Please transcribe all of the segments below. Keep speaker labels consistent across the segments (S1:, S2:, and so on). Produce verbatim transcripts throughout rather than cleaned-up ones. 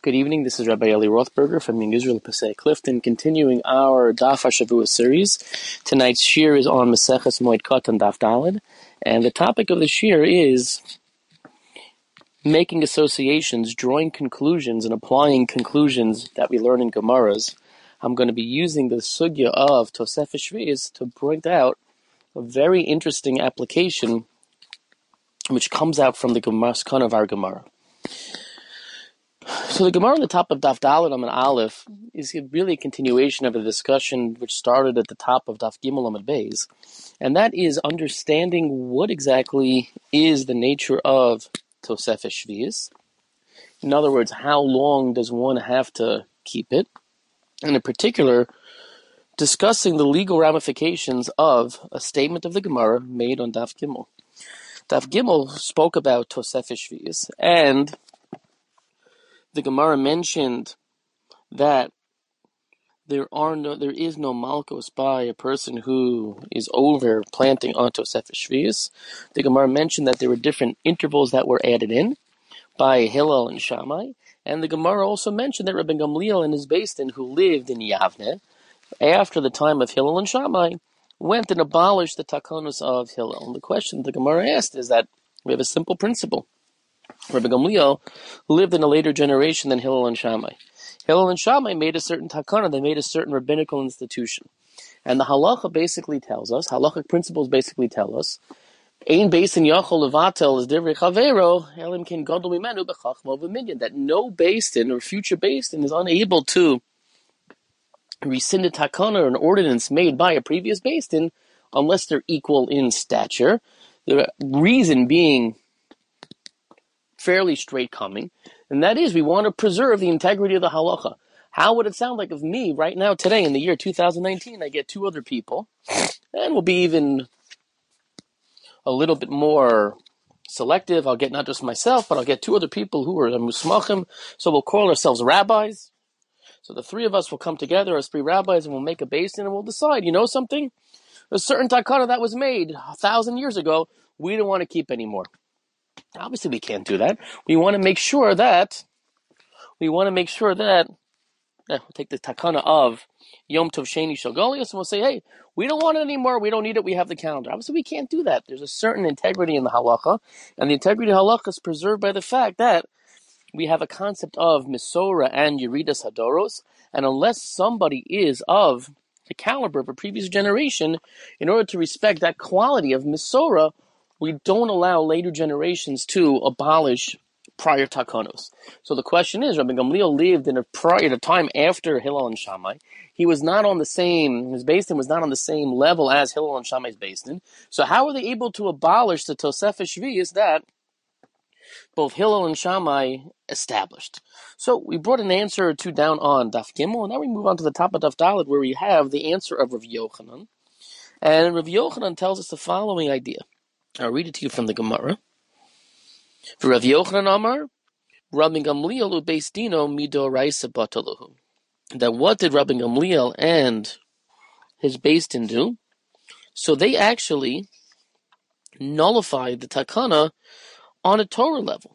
S1: Good evening, this is Rabbi Eli Rothberger from Young Israel Passaic Clifton, continuing our Daf HaShavua series. Tonight's shir is on Maseches Moed Katan Daf Daled, and the topic of the shir is making associations, drawing conclusions, and applying conclusions that we learn in Gemaras. I'm going to be using the sugya of Tosefes Shvius to point out a very interesting application which comes out from the Gemaskon of our Gemara. So the Gemara on the top of Daf Daled Amud Aleph is really a continuation of a discussion which started at the top of Daf Gimel Amud Beis, and that is understanding what exactly is the nature of Tosefes Shvius. In other words, how long does one have to keep it? And in particular, discussing the legal ramifications of a statement of the Gemara made on Daf Gimel. Daf Gimel spoke about Tosefes Shvius, and the Gemara mentioned that there are no, there is no malchus by a person who is over planting on Tosefes Shvius. The Gemara mentioned that there were different intervals that were added in by Hillel and Shammai, and the Gemara also mentioned that Rabbi Gamliel and his Beis Din, who lived in Yavne after the time of Hillel and Shammai, went and abolished the takanos of Hillel. And the question the Gemara asked is that we have a simple principle. Rabbi Gamliel lived in a later generation than Hillel and Shammai. Hillel and Shammai made a certain takana, they made a certain rabbinical institution. And the halacha basically tells us, halachic principles basically tell us, Ein beis din yachol levatel is divrei chavero, elim ken gadol mimenu bechachma v'minyan, that no beis din or future beis din is unable to rescind a takana or an ordinance made by a previous beis din unless they're equal in stature. The reason being fairly straight coming, and that is we want to preserve the integrity of the halacha. How would it sound like if me, right now, today, in the year two thousand nineteen, I get two other people, and we'll be even a little bit more selective. I'll get not just myself, but I'll get two other people who are musmachim, so we'll call ourselves rabbis. So the three of us will come together as three rabbis, and we'll make a beis din, and we'll decide, you know something? A certain takana that was made a thousand years ago, we don't want to keep anymore. Obviously, we can't do that. We want to make sure that we want to make sure that eh, we'll take the takana of Yom Tov Sheni Shel Goliath, and we'll say, "Hey, we don't want it anymore. We don't need it. We have the calendar." Obviously, we can't do that. There's a certain integrity in the halacha, and the integrity of halacha is preserved by the fact that we have a concept of Misora and Yeridas Hadoros, and unless somebody is of the caliber of a previous generation, in order to respect that quality of Misora, we don't allow later generations to abolish prior takanos. So the question is, Rabbi Gamliel lived in a prior in a time after Hillel and Shammai. He was not on the same, his Beis Din was not on the same level as Hillel and Shammai's Beis Din. So how were they able to abolish the Tosefes Shvius that both Hillel and Shammai established? So we brought an answer or two down on Daf Gimel, and now we move on to the top of Daf Daled, where we have the answer of Rav Yochanan. And Rav Yochanan tells us the following idea. I'll read it to you from the Gemara. For Rav Yochanan Amar, Rabbi Gamliel ubeis dino midoraisa bataluhu. That what did Rabbi Gamliel and his Beis Din do? So they actually nullified the takana on a Torah level.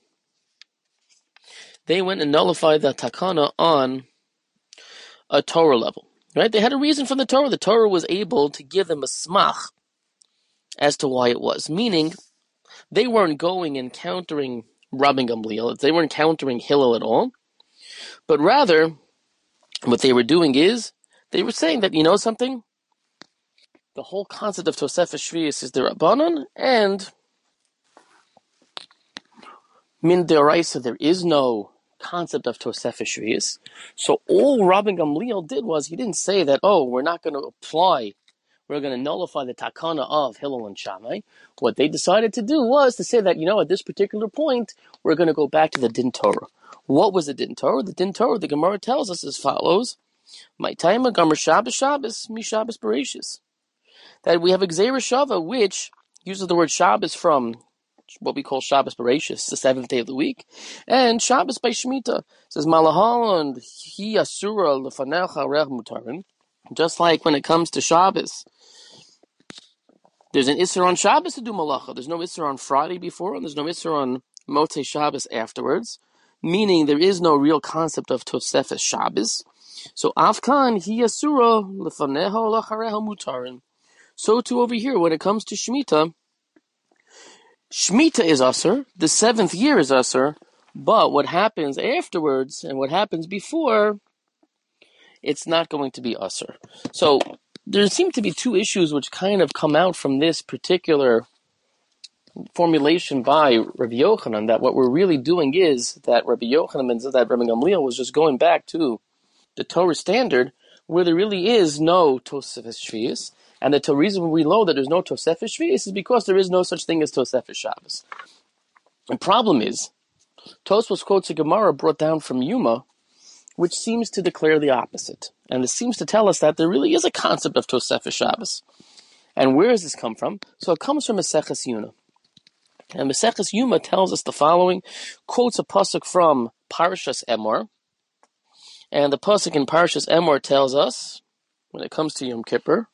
S1: They went and nullified the takana on a Torah level. Right? They had a reason from the Torah. The Torah was able to give them a smach as to why it was. Meaning, they weren't going and countering Rabbi Gamliel. They weren't countering Hillel at all. But rather, what they were doing is, they were saying that, you know something? The whole concept of Tosefes Shvius is the Rabbanon, and min deoraisa, there is no concept of Tosefes Shvius. So all Rabbi Gamliel did was, he didn't say that, oh, we're not going to apply we're going to nullify the takana of Hillel and Shammai. What they decided to do was to say that, you know, at this particular point, we're going to go back to the Din Torah. What was the Din Torah? The Din Torah, the Gemara tells us as follows, My time Gomer Shabbos Shabbos, Mi Shabbos Bereshis. That we have a Gzeira Shava, which uses the word Shabbos from what we call Shabbos Bereshis, the seventh day of the week, and Shabbos by Shemitah. It says, Malahal and Hi Asura Lefanecha Rech Mutarin. Just like when it comes to Shabbos, there's an Isser on Shabbos to do Malacha. There's no Isser on Friday before, and there's no Isser on Motzei Shabbos afterwards. meaning there is no real concept of Tosefes Shabbos. So Afkan hi asura lefaneho lachareho mutarin. So too over here, when it comes to Shemitah, Shemitah is usher, the seventh year is usher, but what happens afterwards and what happens before, it's not going to be usher. So there seem to be two issues which kind of come out from this particular formulation by Rabbi Yochanan, that what we're really doing is that Rabbi Yochanan and that Rabbi Gamliel was just going back to the Torah standard where there really is no Tosefes Shvius, and the reason we know that there's no Tosefes Shvius is because there is no such thing as Tosefes Shabbos. The problem is, Tosfos quotes a Gemara brought down from Yuma, which seems to declare the opposite. And it seems to tell us that there really is a concept of Tosefes Shabbos. And where does this come from? So it comes from Maseches Yuma. And Maseches Yuma tells us the following, quotes a pasuk from Parshas Emor. And the pasuk in Parshas Emor tells us, when it comes to Yom Kippur,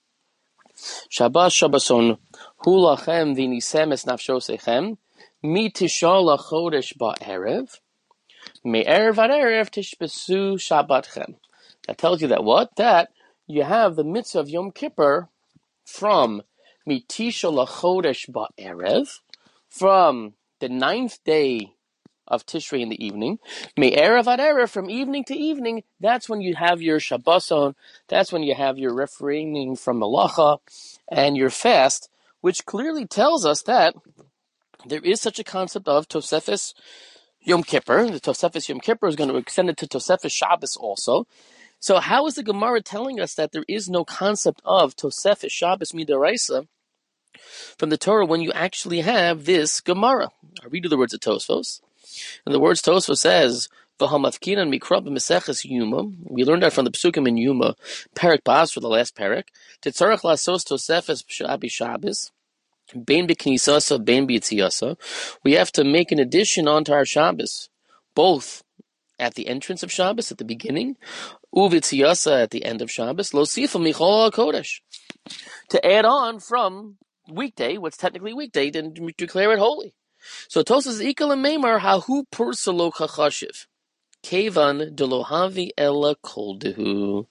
S1: Shabbos Shabboson hu lachem v'nisem es nafshosechem mi tisha lachodesh ba'erev me'erev ad erev tishbesu shabbatchem. That tells you that what? That you have the mitzvah of Yom Kippur from mi tisha lachodesh ba'erev, from the ninth day of Tishrei in the evening, me'erev ad erev, from evening to evening, that's when you have your Shabboson, that's when you have your refraining from Malacha and your fast, which clearly tells us that there is such a concept of Tosefes Yom Kippur. The Tosefes Yom Kippur is going to extend it to Tosefes Shabbos also. So how is the Gemara telling us that there is no concept of Tosefes Shabbos Midaraisa from the Torah when you actually have this Gemara? I read you the words of Tosfos. And the words Tosfos says, "V'hamafkinan mikra b'meseches Yuma." We learned that from the Pesukim in Yuma, Perek Bas for the last Perek. Tetzarech lasos Tosefes Shabbi Shabbos, bein b'knisasa, bein b'yitziyasa. We have to make an addition onto our Shabbos, both at the entrance of Shabbos, at the beginning, uvitziyasa at the end of Shabbos, lo sifa michol kodesh, to add on from weekday, what's technically weekday, then declare it holy. So Tosas ikal meimar hahu pursalo chachashiv kevan delohavi ella koldehu.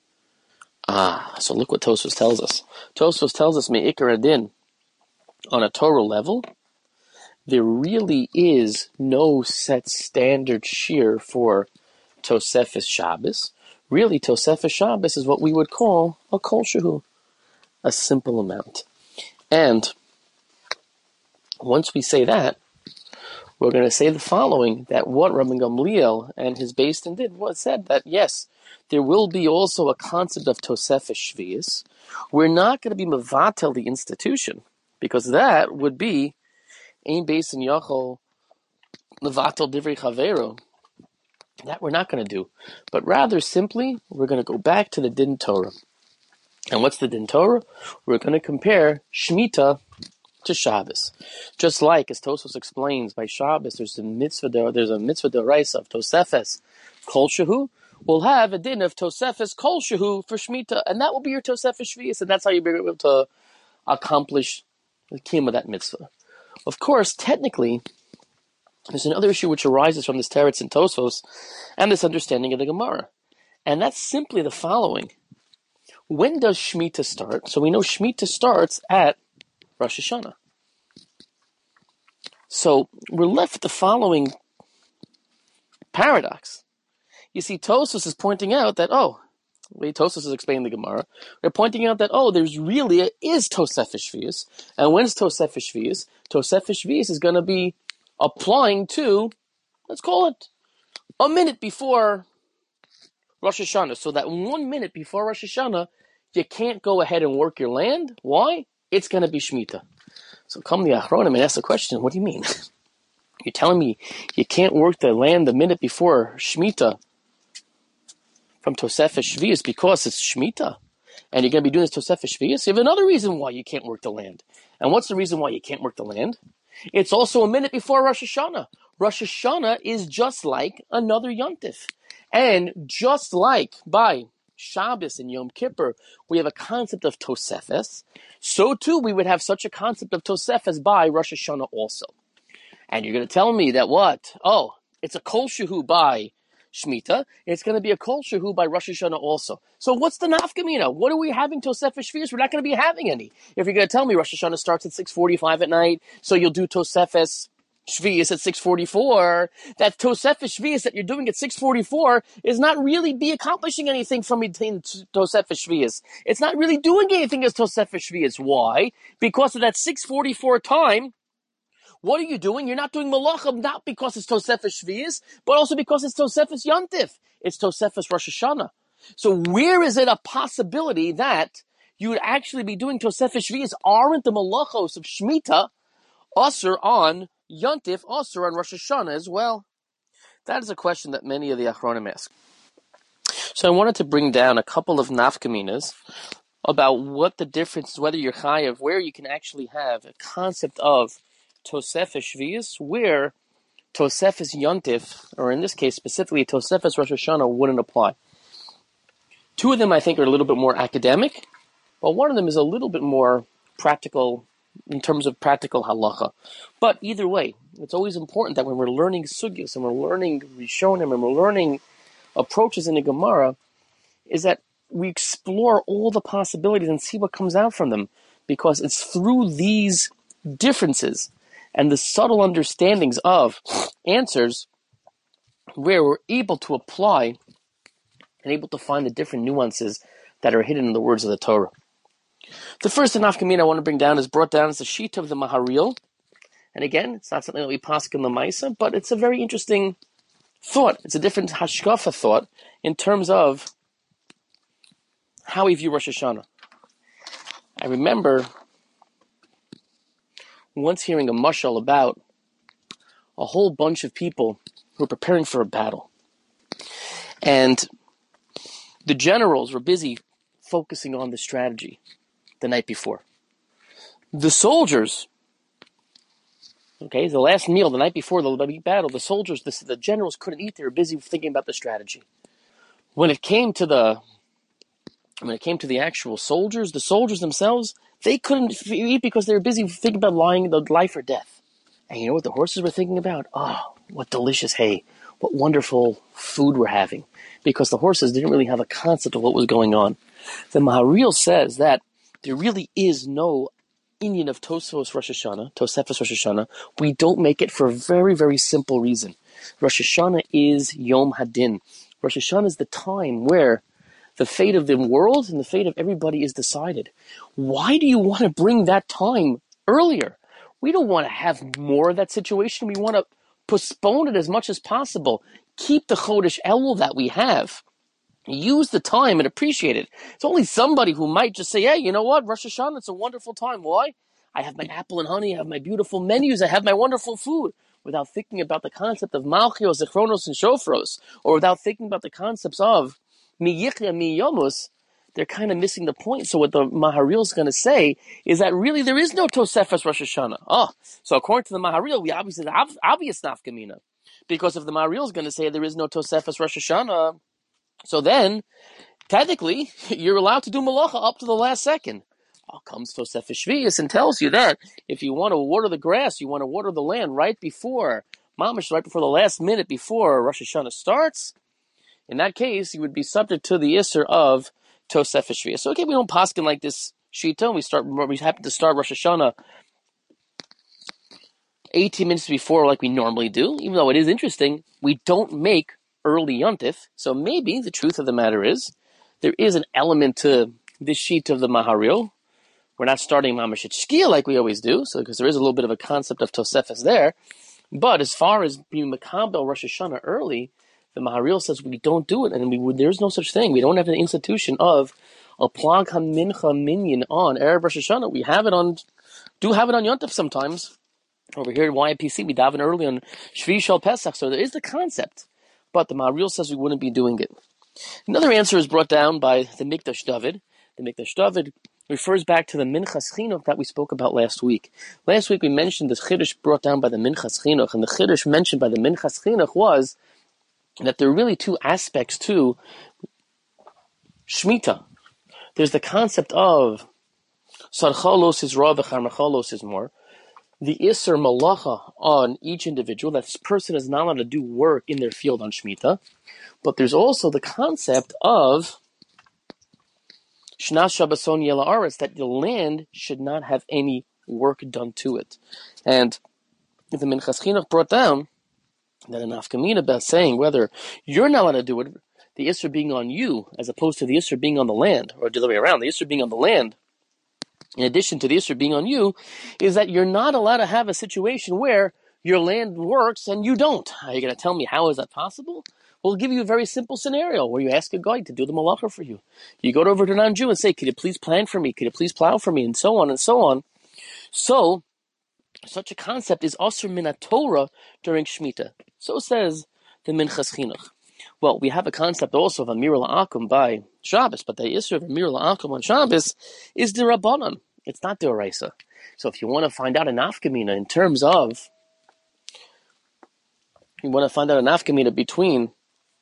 S1: Ah, so look what Tosfos tells us. Tosfos tells us me'ikar adin, on a Torah level, there really is no set standard shear for Tosefes Shabbos. Really, Tosefes Shabbos is what we would call a kol shehu, a simple amount. And once we say that, we're going to say the following, that what Rabbi Gamliel and his Beis Din did was said that, yes, there will be also a concept of Tosefes Shvius. We're not going to be mevatel the institution, because that would be ein Beis Din yachol levatel divrei chaveru. That we're not going to do. But rather simply, we're going to go back to the Din Torah. And what's the Din Torah? We're going to compare Shemitah to Shabbos. Just like, as Tosfos explains, by Shabbos, there's a mitzvah, there's a mitzvah d'oraisa of Tosefes Kol Shehu. We'll have a din of Tosefes Kol Shehu for Shemitah, and that will be your Tosefes Shvius, and that's how you'll be able to accomplish the kiyum of that mitzvah. Of course, technically, there's another issue which arises from this teretz in Tosfos and this understanding of the Gemara, and that's simply the following. When does Shemitah start? So we know Shemitah starts at Rosh Hashanah. So we're left with the following paradox. You see, Tosfos is pointing out that, oh, wait, Tosfos is explaining the Gemara. They're pointing out that, oh, there's really a, is Tosefes Shvius. And when's Tosefes Shvius? Tosefes Shvius is going to be applying to, let's call it, a minute before Rosh Hashanah. So that one minute before Rosh Hashanah, you can't go ahead and work your land. Why? It's going to be Shemitah. So come the Achronim and ask the question, what do you mean? You're telling me you can't work the land the minute before Shemitah from Tosefes Shvius because it's Shemitah, and you're going to be doing this Tosefes Shvius? You have another reason why you can't work the land. And what's the reason why you can't work the land? It's also a minute before Rosh Hashanah. Rosh Hashanah is just like another Yom Tif. And just like by Shabbos and Yom Kippur, we have a concept of Tosefes, so too we would have such a concept of Tosefes by Rosh Hashanah also. And you're going to tell me that what? Oh, It's a kol shehu by Shemitah. It's going to be a kol shehu by Rosh Hashanah also. So what's the nafkamina? What are we having Tosefes Shvius? We're not going to be having any. If you're going to tell me Rosh Hashanah starts at six forty-five at night, so you'll do Tosefes Shvius at six forty-four, that Tosefes Shvius that you're doing at six forty-four is not really be accomplishing anything from between Tosefes Shvius. It's not really doing anything as Tosefes Shvius. Why? Because of that six forty-four time. What are you doing? You're not doing Malachim not because it's Tosefes Shvius, but also because it's Tosefes Yontif. It's Tosefes Rosh Hashanah. So where is it a possibility that you would actually be doing Tosefes Shvius? Aren't the Malachos of Shemitah Asur on Yontif, Asur on Rosh Hashanah as well? That is a question that many of the Achronim ask. So I wanted to bring down a couple of nafkaminas about what the difference is, whether you're chayav, where you can actually have a concept of Tosefes Shvius, where Tosefes Yontif, or in this case specifically Tosefes Rosh Hashanah, wouldn't apply. Two of them I think are a little bit more academic, but one of them is a little bit more practical in terms of practical halacha. But either way, it's always important that when we're learning sugyos and we're learning Rishonim and we're learning approaches in the Gemara, is that we explore all the possibilities and see what comes out from them, because it's through these differences and the subtle understandings of answers where we're able to apply and able to find the different nuances that are hidden in the words of the Torah. The first nafkamina I want to bring down is brought down as the sheet of the Maharil. And again, it's not something that we pasuk in the Maisa, but it's a very interesting thought. It's a different hashkafa thought in terms of how we view Rosh Hashanah. I remember once hearing a mashal about a whole bunch of people who were preparing for a battle. And the generals were busy focusing on the strategy the night before. The soldiers, okay, the last meal the night before the big battle, the soldiers, the, the generals couldn't eat. They were busy thinking about the strategy. When it came to the when it came to the actual soldiers, the soldiers themselves, they couldn't eat because they were busy thinking about lying the life or death. And you know what the horses were thinking about? Oh, what delicious hay. What wonderful food we're having. Because the horses didn't really have a concept of what was going on. The Maharil says that there really is no Indian of Tosfos Rosh Hashanah, Tosefes Rosh Hashanah. We don't make it for a very, very simple reason. Rosh Hashanah is Yom Hadin. Rosh Hashanah is the time where the fate of the world and the fate of everybody is decided. Why do you want to bring that time earlier? We don't want to have more of that situation. We want to postpone it as much as possible. Keep the Chodesh Elul that we have. Use the time and appreciate it. It's only somebody who might just say, hey, you know what? Rosh Hashanah, it's a wonderful time. Why? I have my apple and honey. I have my beautiful menus. I have my wonderful food. Without thinking about the concept of Malchios, Zichronos, and Shofros, or without thinking about the concepts of Mi Yichya, Mi Yomus, they're kind of missing the point. So what the Maharil is going to say is that really there is no Tosefes Rosh Hashanah. Oh, so according to the Maharil, we obviously have obvious nafkamina. Because if the Maharil is going to say there is no Tosefes Rosh Hashanah, so then, technically, you're allowed to do malacha up to the last second. Oh, comes Tosefes Shvius and tells you that if you want to water the grass, you want to water the land right before, mamash, right before the last minute before Rosh Hashanah starts, in that case, you would be subject to the Isser of Tosefes Shvius. So, okay, we don't paskin like this shita, and we start, we happen to start Rosh Hashanah eighteen minutes before like we normally do, even though it is interesting, we don't make early Yontif. So maybe the truth of the matter is there is an element to this sheet of the Maharil. We're not starting Mamash at Shkia like we always do, so because there is a little bit of a concept of Tosefes there. But as far as being Makabel Rosh Hashanah early, the Maharil says we don't do it, and we would, there's no such thing. We don't have an institution of a Plag HaMincha Minyan on Erev Rosh Hashanah. We have it on, do have it on Yontif sometimes. Over here at Y I P C, we daven early on Shvi Shal Pesach, so there is the concept. But the Maharil says we wouldn't be doing it. Another answer is brought down by the Mikdash David. The Mikdash David refers back to the Minchas Chinuch that we spoke about last week. Last week we mentioned the Chiddush brought down by the Minchas Chinuch, and the Chiddush mentioned by the Minchas Chinuch was that there are really two aspects to Shemitah. There's the concept of Sarchalos is Ra v'Charmachalos is more. the Isser Malacha on each individual, that this person is not allowed to do work in their field on Shemitah, but there's also the concept of Shnas Shabbason Yela Aretz, that the land should not have any work done to it. And the Minchas Chinuch brought down that an Afkamina about saying whether you're not allowed to do it, the Isser being on you, as opposed to the Isser being on the land, or the other way around, the Isser being on the land, in addition to the Isser being on you, is that you're not allowed to have a situation where your land works and you don't. Are you going to tell me how is that possible? We'll give you a very simple scenario where you ask a guy to do the malacha for you. You go over to a non-Jew and say, could you please plant for me? Could you please plow for me? And so on and so on. So, such a concept is Asur min Torah during Shemitah. So says the Minchas Chinuch. Well, we have a concept also of Amir La'akum by Shabbos, but the Isser of Amir La'akum on Shabbos is the Rabbanan. It's not the Oraisa. So if you want to find out an Afkamina in terms of, you want to find out an Afkamina between,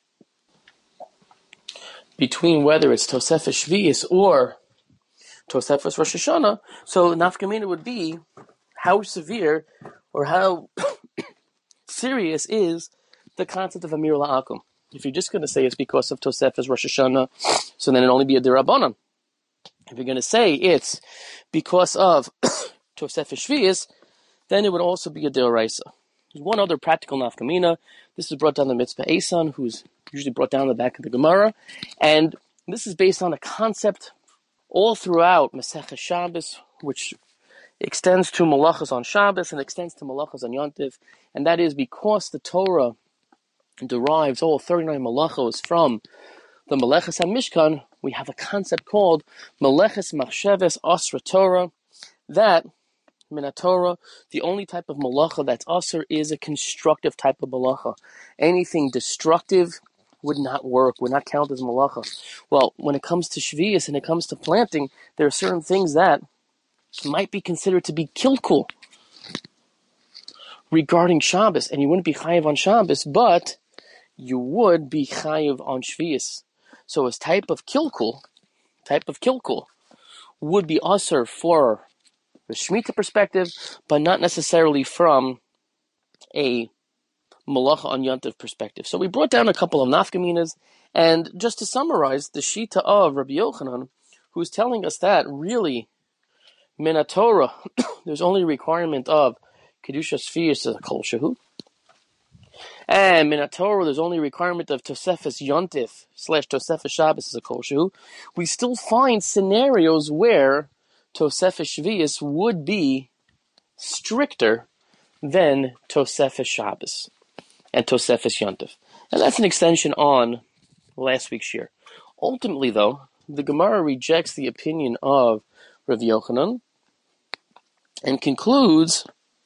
S1: between whether it's Tosefes Shvius or Tosefes Rosh Hashanah, so an Afkamina would be how severe or how serious is the concept of Amir La'akum. If you're just going to say it's because of Tosefes Rosh Hashanah, so then it'll only be a Dirabanan. If you're going to say it's because of Tosefes Shvius, then it would also be a Deoraisa. There's one other practical nafkamina. This is brought down the Mitzvah Esan, who's usually brought down the back of the Gemara, and this is based on a concept all throughout Masechah Shabbos, which extends to Malachas on Shabbos and extends to Malachas on Yontif, and that is because the Torah derives all thirty-nine Malachos from the Meleches HaMishkan, we have a concept called Meleches Machsheves Asra Torah, that Min Torah, the only type of malacha that's asur is a constructive type of malacha. Anything destructive would not work, would not count as malacha. Well, when it comes to Shvius and it comes to planting, there are certain things that might be considered to be kilkul regarding Shabbos, and you wouldn't be chayiv on Shabbos, but you would be chayiv on Shvius. So as type of kilkul, type of kilkul would be asur for the Shemitah perspective, but not necessarily from a Malacha on Yontif perspective. So we brought down a couple of nafkaminas, and just to summarize, the Shita of Rabbi Yochanan, who's telling us that really, Min Torah, there's only a requirement of Kedusha Sfius as a Kol Shehu, and Min Torah, there's only a requirement of Tosefes Yontif slash Tosefes Shabbos as a Kol Shehu. We still find scenarios where Tosefes Shvius would be stricter than Tosefes Shabbos and Tosefes Yontif. And that's an extension on last week's year. Ultimately, though, the Gemara rejects the opinion of Rav Yochanan and concludes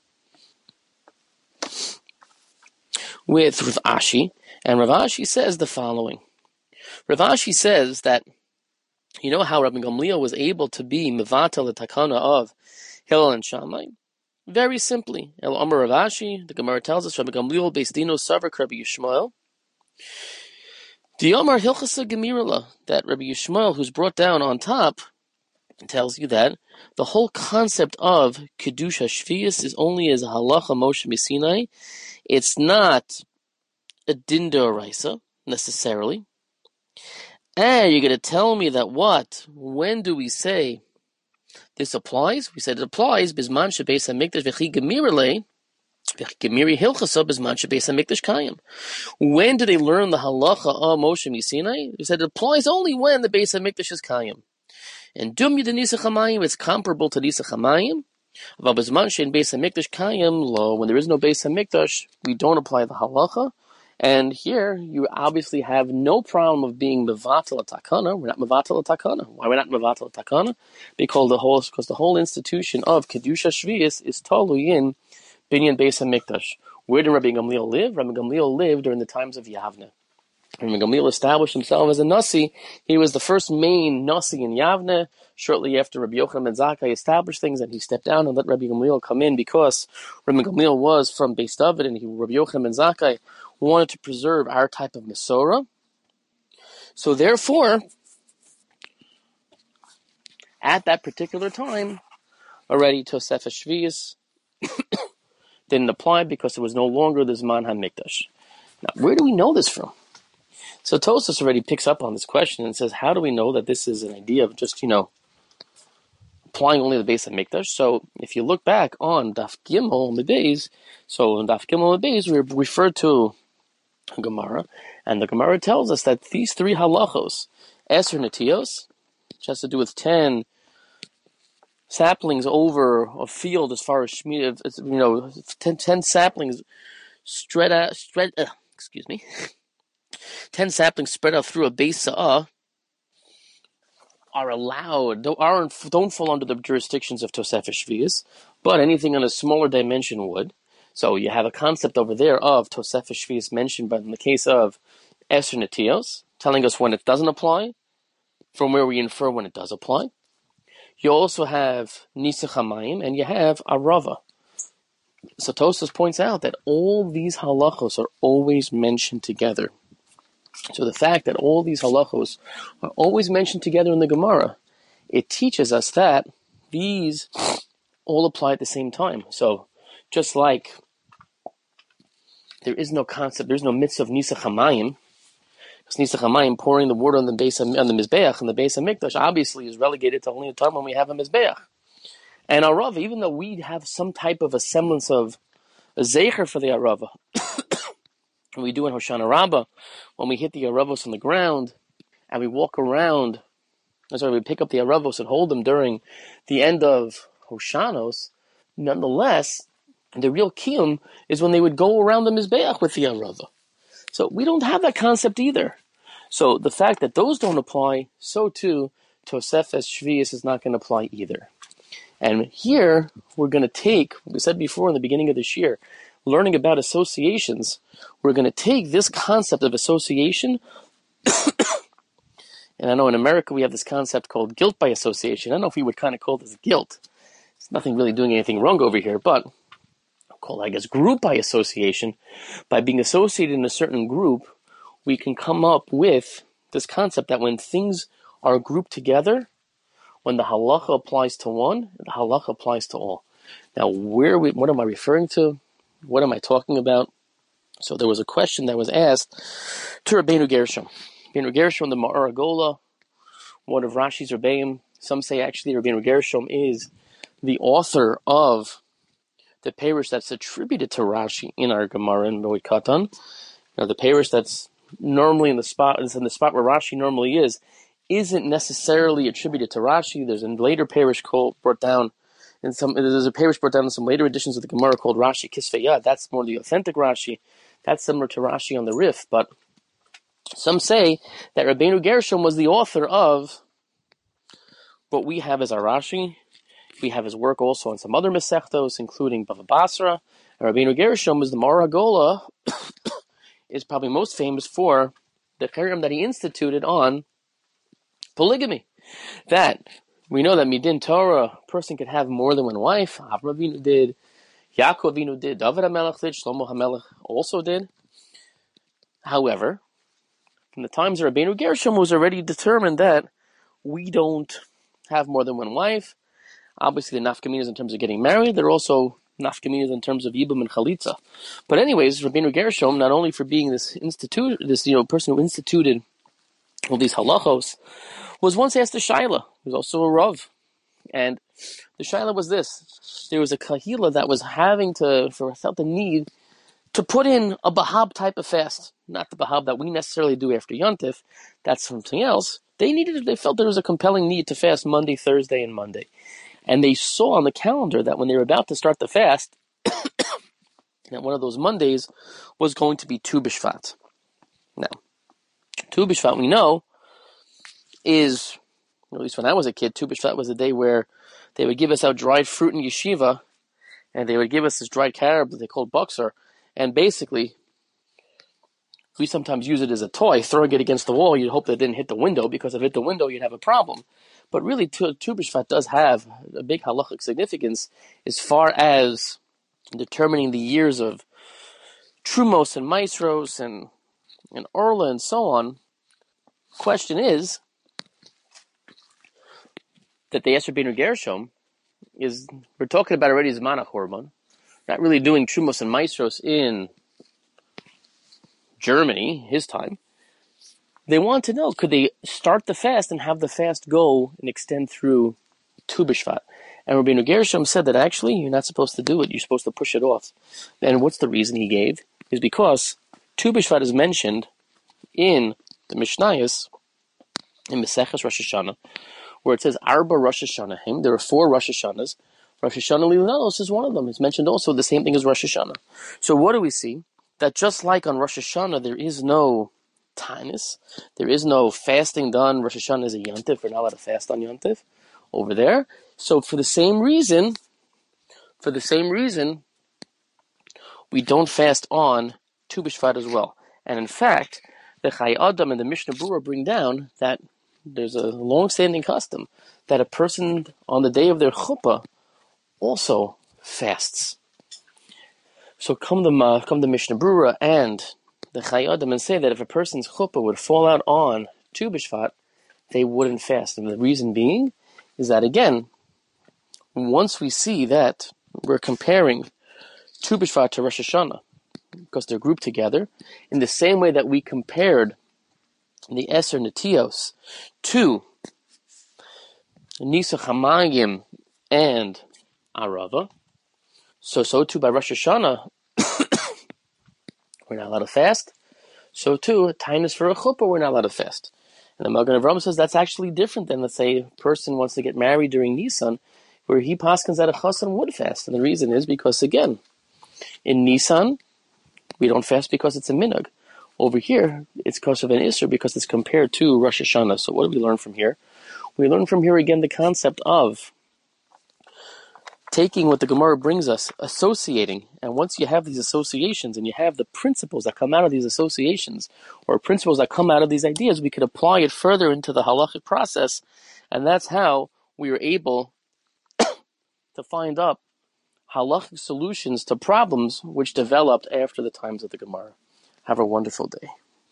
S1: with Rav Ashi. And Rav Ashi says the following. Rav Ashi says that, you know how Rabbi Gamliel was able to be mevatel the takana of Hillel and Shammai? Very simply. El Amar Rav Ashi, the Gemara tells us, Rabbi Gamliel beis dino savak Rabbi Yishmael. The Amar Hilchasa Gemirala, that Rabbi Yishmael, who's brought down on top, tells you that the whole concept of Kedusha Shvius is only as a halacha Moshe Misinai. It's not a din d'oraisa, necessarily. And you're going to tell me that what? When do we say this applies? We said it applies bisman shebeis hamikdash v'chi gemirale v'chi gemiri hilchasa bisman shebeis hamikdash kayim. When do they learn the halacha of Moshe Misinai? We said it applies only when the Beis Hamikdash is kayim. And dum yid nisach hamayim, it's comparable to nisach hamayim. But bisman shein Beis Hamikdash kayim lo, when there is no Beis Hamikdash, we don't apply the halacha. And here, you obviously have no problem of being mevatel takana. We're not mevatel takana. Why we're not mevatel takana? Because the whole, because the whole institution of kedusha shvius is toluyin binyan beis hamikdash. Where did Rabbi Gamliel live? Rabbi Gamliel lived during the times of Yavne. Rabbi Gamliel established himself as a nasi. He was the first main nasi in Yavne. Shortly after Rabbi Yochanan ben Zakkai established things, and he stepped down and let Rabbi Gamliel come in because Rabbi Gamliel was from Beis David, and he, Rabbi Yochanan ben Zakkai wanted to preserve our type of Mesorah. So therefore, at that particular time, already Tosefes Shvius didn't apply because it was no longer the Zman HaMikdash. Now, where do we know this from? So Tosfos already picks up on this question and says, how do we know that this is an idea of just, you know, applying only the base of Mikdash? So if you look back on Daf Gimel Mebeis, so in Daf Gimel Mebeis, we're referred to a Gemara, and the Gemara tells us that these three halachos, Eser Netios, which has to do with ten saplings over a field as far as Shemitah, you know, ten, ten saplings spread out, spread, uh, excuse me, ten saplings spread out through a base sa'ah, are allowed, don't, aren't, don't fall under the jurisdictions of Tosefes Shvius, but anything on a smaller dimension would. So you have a concept over there of Tosefes Shvius mentioned, but in the case of Eser Netios, telling us when it doesn't apply, from where we infer when it does apply. You also have Nisach HaMayim, and you have Arava. So Tosfos points out that all these halachos are always mentioned together. So the fact that all these halachos are always mentioned together in the Gemara, it teaches us that these all apply at the same time. So just like there is no concept, there's no mitzvah of Nisach HaMayim, because Nisach HaMayim, pouring the water on the base of, on the Mizbeach, and the base of Mikdash, obviously is relegated to only a time when we have a Mizbeach. And Arava, even though we have some type of a semblance of a Zecher for the Arava, we do in Hoshana Rabbah, when we hit the Aravos on the ground, and we walk around, sorry, we pick up the Aravos and hold them during the end of Hoshanos, nonetheless, the real Kiyum is when they would go around the Mizbeach with the Arava. So we don't have that concept either. So the fact that those don't apply, so too, Tosefes Shvius is not going to apply either. And here, we're going to take, we said before in the beginning of this year, learning about associations, we're going to take this concept of association, and I know in America we have this concept called guilt by association. I don't know if we would kind of call this guilt. It's nothing really doing anything wrong over here, but I'll call it, I guess, group by association. By being associated in a certain group, we can come up with this concept that when things are grouped together, when the halacha applies to one, the halacha applies to all. Now, where we, what am I referring to? What am I talking about? So there was a question that was asked to Rabbeinu Gershom. Rabbeinu Gershom, the Ma'or Agola, one of Rashi's Rebbeim. Some say actually Rabbeinu Gershom is the author of the parish that's attributed to Rashi in our Gemara in Moed Katan. Now, the parish that's normally in the spot, is in the spot where Rashi normally is, isn't necessarily attributed to Rashi. There's a later parish called brought down in some. There's a parish brought down in some later editions of the Gemara called Rashi Kisvei Yad. That's more the authentic Rashi. That's similar to Rashi on the Rif. But some say that Rabbeinu Gershom was the author of what we have as our Rashi. We have his work also on some other Masechtos, including Bava Basra. And Rabbeinu Gershom is the Ma'or Agola, is probably most famous for the cherem that he instituted on polygamy. That we know that Midin Torah, a person could have more than one wife. Avraham Avinu did, Yaakov Avinu did, David HaMelech did, Shlomo HaMelech also did. However, from the times of Rabbeinu Gershom, was already determined that we don't have more than one wife. Obviously, the nafkaminas in terms of getting married, they're also nafkaminas in terms of yibum and chalitza. But anyways, Rabbeinu Gershom, not only for being this institute, this you know person who instituted all these halachos, was once asked a shaila. He was also a rav, and the shaila was this: there was a kahila that was having to, for felt the need to put in a bahab type of fast, not the bahab that we necessarily do after Yontif. That's something else. They needed, they felt there was a compelling need to fast Monday, Thursday, and Monday, and they saw on the calendar that when they were about to start the fast, that one of those Mondays was going to be Tu B'Shvat. Now, Tu B'Shvat, we know, is, at least when I was a kid, Tu B'Shvat was the day where they would give us out dried fruit in yeshiva, and they would give us this dried carob that they called buksar, and basically, we sometimes use it as a toy, throwing it against the wall. You'd hope that it didn't hit the window, because if it hit the window, you'd have a problem. But really, Tu B'Shvat does have a big halachic significance as far as determining the years of Trumos and Maestros and, and Orla and so on. Question is, that the Esher Binu Gershom is, we're talking about already Zman HaChorban. not really doing Trumos and Maestros in Germany, his time. They want to know, could they start the fast and have the fast go and extend through Tu B'Shvat? And Rabbeinu Gershom said that actually you're not supposed to do it, you're supposed to push it off. And what's the reason he gave? Is because Tu B'Shvat is mentioned in the Mishnayos, in Maseches Rosh Hashanah, where it says Arba Rosh Hashanah. There are four Rosh Hashanahs. Rosh Hashanah Lilanos is one of them. It's mentioned also the same thing as Rosh Hashanah. So what do we see? That just like on Rosh Hashanah, there is no Tainus, there is no fasting done. Rosh Hashanah is a Yontif. We're not allowed to fast on Yontif over there. So for the same reason, for the same reason, we don't fast on Tu B'Shvat as well. And in fact, the Chai Adam and the Mishnah Berurah bring down that there's a long-standing custom that a person on the day of their chuppah also fasts. So come the uh, come the Mishnah Berurah and the Chai Adam and say that if a person's chuppah would fall out on Tu B'Shvat, they wouldn't fast. And the reason being is that, again, once we see that we're comparing Tu B'Shvat to Rosh Hashanah, because they're grouped together, in the same way that we compared the Eser Netios to Nisa Chamayim and Arava, so so too by Rosh Hashanah, we're not allowed to fast. So too, Tainus for a chuppah, we're not allowed to fast. And the Magen Avraham says that's actually different than, let's say, a person wants to get married during Nisan, where he paskins that a chassan would fast. And the reason is because, again, in Nisan, we don't fast because it's a minhag. Over here, it's because of an Isser, because it's compared to Rosh Hashanah. So what do we learn from here? We learn from here, again, the concept of taking what the Gemara brings us, associating, and once you have these associations and you have the principles that come out of these associations, or principles that come out of these ideas, we could apply it further into the halachic process, and that's how we are able to find up halachic solutions to problems which developed after the times of the Gemara. Have a wonderful day.